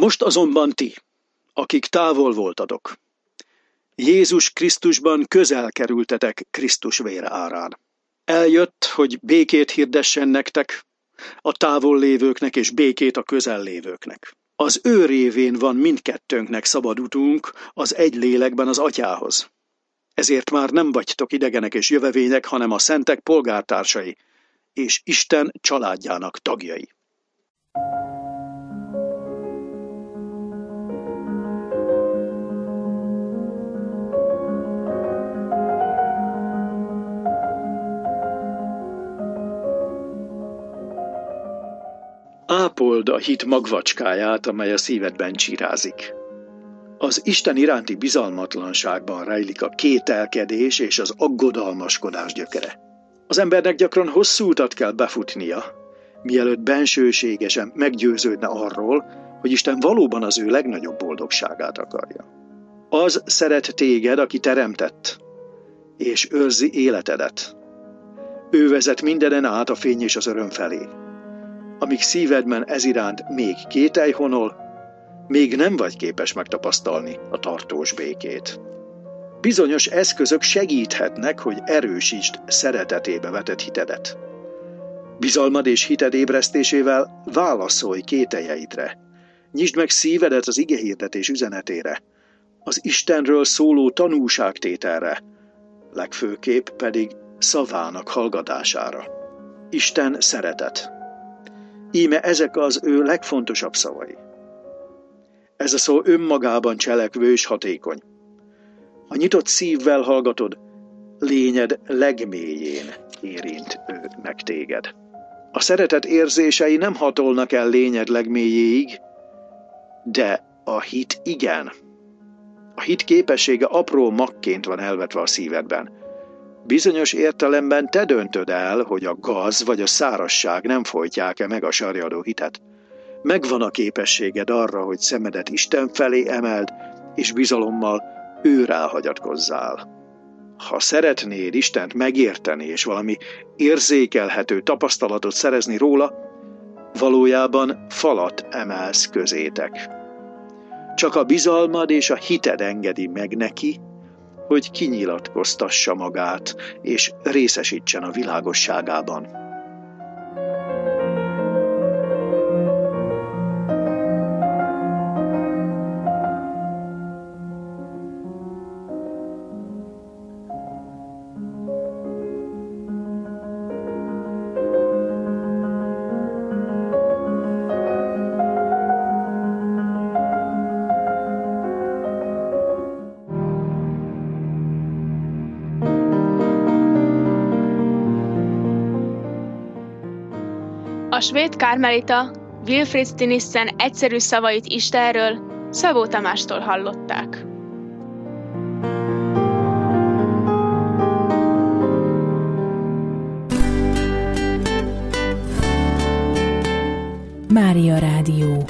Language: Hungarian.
Most azonban ti, akik távol voltatok, Jézus Krisztusban közel kerültetek Krisztus vére árán. Eljött, hogy békét hirdessen nektek, a távol lévőknek és békét a közel lévőknek. Az ő révén van mindkettőnknek szabad utunk az egy lélekben az Atyához. Ezért már nem vagytok idegenek és jövevények, hanem a szentek polgártársai, és Isten családjának tagjai. Ápold a hit magvacskáját, amely a szívedben csirázik. Az Isten iránti bizalmatlanságban rejlik a kételkedés és az aggodalmaskodás gyökere. Az embernek gyakran hosszú utat kell befutnia, mielőtt bensőségesen meggyőződne arról, hogy Isten valóban az ő legnagyobb boldogságát akarja. Az szeret téged, aki teremtett, és őrzi életedet. Ő vezet mindenen át a fény és az öröm felé. Amíg szívedben eziránt még kételj honol, még nem vagy képes megtapasztalni a tartós békét. Bizonyos eszközök segíthetnek, hogy erősítsd szeretetébe vetett hitedet. Bizalmad és hited ébresztésével válaszolj kételjeidre. Nyisd meg szívedet az igehirdetés üzenetére, az Istenről szóló tanúságtételre, legfőképp pedig szavának hallgatására. Isten szeretet. Íme ezek az ő legfontosabb szavai. Ez a szó önmagában cselekvő és hatékony. Ha nyitott szívvel hallgatod, lényed legmélyén érint ő meg téged. A szeretet érzései nem hatolnak el lényed legmélyéig, de a hit igen. A hit képessége apró magként van elvetve a szívedben. Bizonyos értelemben te döntöd el, hogy a gaz vagy a szárazság nem folytják-e meg a sarjadó hitet. Megvan a képességed arra, hogy szemedet Isten felé emeld, és bizalommal őrá hagyatkozzál. Ha szeretnéd Istent megérteni, és valami érzékelhető tapasztalatot szerezni róla, valójában falat emelsz közétek. Csak a bizalmad és a hited engedi meg neki, hogy kinyilatkoztassa magát, és részesítsen a világosságában. A svéd kármelita Wilfrid Stinissen egyszerű szavait Istenről Szabó Tamástól hallották. Mária Rádió.